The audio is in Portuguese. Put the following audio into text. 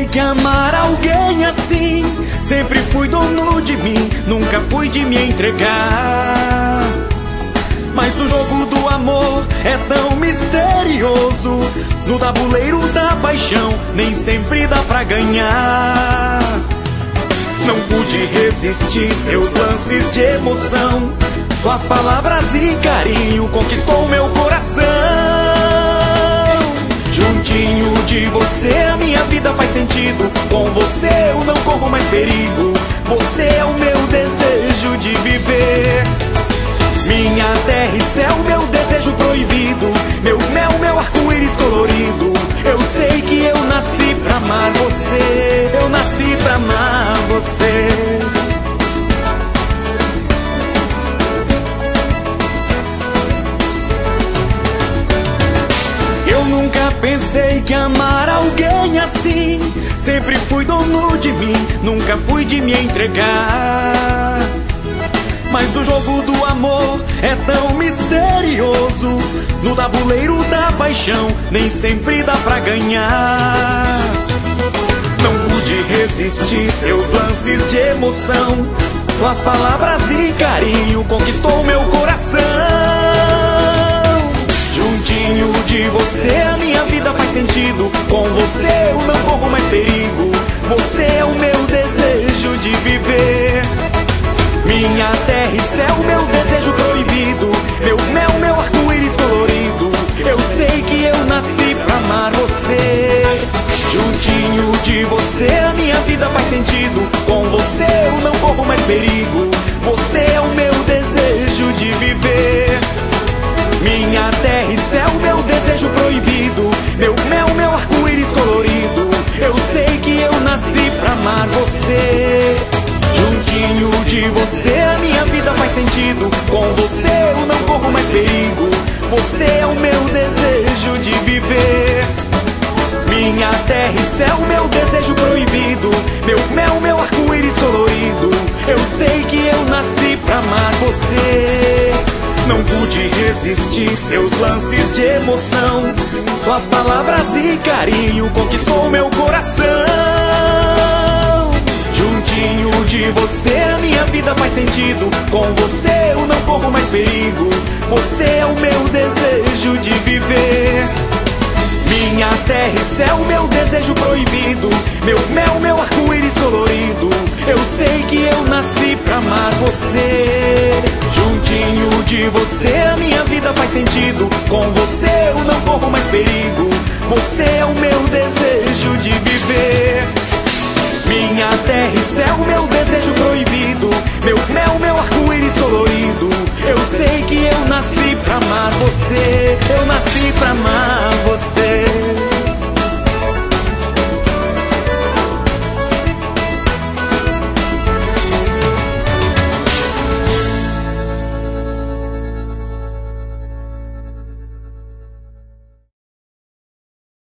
que amar alguém assim. Sempre fui dono de mim, nunca fui de me entregar. Mas o jogo do amor é tão misterioso. No tabuleiro da paixão nem sempre dá pra ganhar. Não pude resistir seus lances de emoção. Suas palavras e carinho conquistou meu coração. Juntinho de você a minha vida faz sentido. Com você eu não corro mais perigo. Você é o meu desejo de viver. Minha terra e céu, meu desejo proibido. Meu mel, meu arco-íris colorido. Eu sei que eu nasci pra amar você. Eu nasci pra amar você. Eu nunca pensei que amar alguém assim. Sempre fui dono de mim, nunca fui de me entregar. Mas o jogo do amor é tão misterioso. No tabuleiro da paixão nem sempre dá pra ganhar. Não pude resistir seus lances de emoção. Suas palavras e carinho conquistou meu coração. Juntinho de você a minha vida faz sentido. Com você eu não corro mais perigo. Você é o meu desejo de viver. Minha terra e céu, meu desejo proibido. Meu mel, meu arco-íris colorido. Eu sei que eu nasci pra amar você. Juntinho de você a minha vida faz sentido. Com você eu não corro mais perigo. Você é o meu desejo de viver. Minha terra e céu, meu desejo proibido. Meu mel, meu arco-íris colorido. Eu sei que eu nasci pra amar você. Juntinho de você a minha vida faz sentido. Com você eu não corro mais perigo. Você é o meu desejo de viver. Minha terra e céu, meu desejo proibido. Meu mel, meu arco-íris colorido. Eu sei que eu nasci pra amar você. Não pude resistir seus lances de emoção. Suas palavras e carinho conquistou meu coração. Juntinho de você a minha vida faz sentido. Com você eu não corro mais perigo. Você é o meu desejo de viver. Minha terra e céu, meu desejo proibido. Meu mel, meu arco-íris colorido. Eu sei que eu nasci pra amar você. Juntinho de você a minha vida faz sentido. Com você eu não corro mais perigo. Você é o meu desejo de viver. Minha terra e céu, meu desejo proibido. Meu mel, meu arco-íris colorido. Eu sei que eu nasci pra amar você. Eu nasci